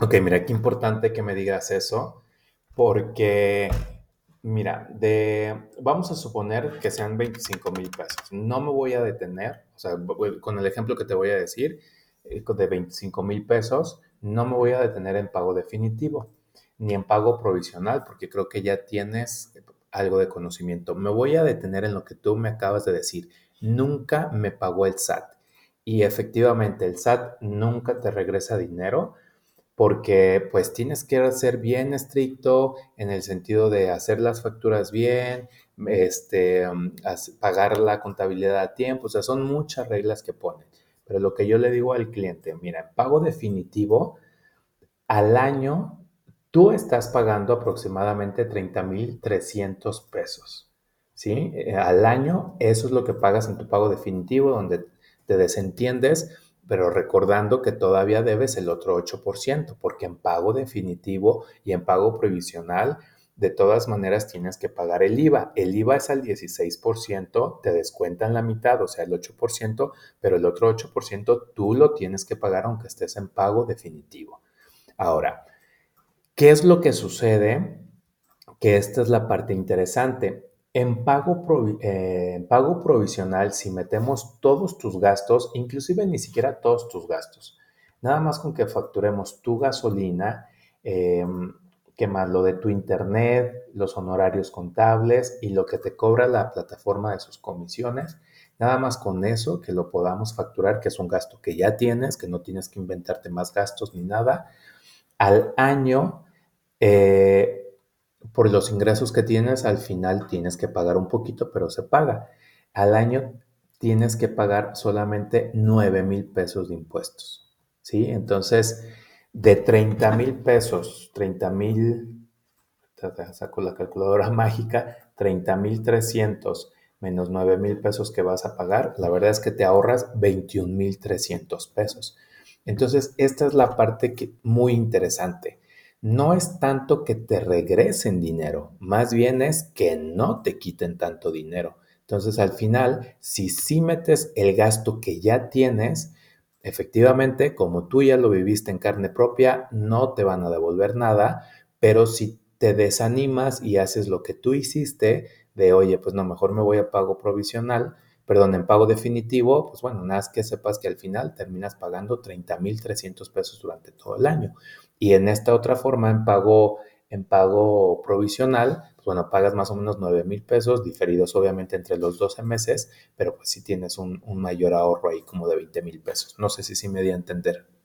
Ok, mira, qué importante que me digas eso, porque, mira, vamos a suponer que sean 25,000 pesos. No me voy a detener, o sea, con el ejemplo que te voy a decir, de 25,000 pesos, no me voy a detener en pago definitivo, ni en pago provisional, porque creo que ya tienes algo de conocimiento. Me voy a detener en lo que tú me acabas de decir. Nunca me pagó el SAT. Y efectivamente, el SAT nunca te regresa dinero porque pues tienes que ser bien estricto en el sentido de hacer las facturas bien, pagar la contabilidad a tiempo, o sea, son muchas reglas que ponen. Pero lo que yo le digo al cliente, mira, pago definitivo, al año tú estás pagando aproximadamente 30,300 pesos, ¿sí? Al año eso es lo que pagas en tu pago definitivo, donde te desentiendes, pero recordando que todavía debes el otro 8%, porque en pago definitivo y en pago provisional, de todas maneras tienes que pagar el IVA. El IVA es al 16%, te descuentan la mitad, o sea, el 8%, pero el otro 8% tú lo tienes que pagar aunque estés en pago definitivo. Ahora, ¿qué es lo que sucede? Que esta es la parte interesante. En pago provisional, si metemos todos tus gastos, inclusive ni siquiera todos tus gastos, nada más con que facturemos tu gasolina, eh, ¿qué más? Lo de tu internet, los honorarios contables y lo que te cobra la plataforma de sus comisiones, nada más con eso que lo podamos facturar, que es un gasto que ya tienes, que no tienes que inventarte más gastos ni nada al año, eh, por los ingresos que tienes, al final tienes que pagar un poquito, pero se paga. Al año tienes que pagar solamente 9,000 pesos de impuestos, ¿sí? Entonces, de 30,000 pesos, 30,000, saco la calculadora mágica, 30,300 menos 9,000 pesos que vas a pagar, la verdad es que te ahorras 21,300 pesos. Entonces, esta es la parte muy interesante. No es tanto que te regresen dinero, más bien es que no te quiten tanto dinero. Entonces, al final, si sí metes el gasto que ya tienes, efectivamente, como tú ya lo viviste en carne propia, no te van a devolver nada, pero si te desanimas y haces lo que tú hiciste, de oye, pues no, mejor me voy a pago provisional, perdón, en pago definitivo, pues bueno, nada más que sepas que al final terminas pagando 30,300 pesos durante todo el año. Y en esta otra forma, en pago provisional, pues bueno, pagas más o menos 9,000 pesos, diferidos obviamente entre los 12 meses, pero pues sí tienes un mayor ahorro ahí como de 20,000 pesos. No sé si sí me di a entender.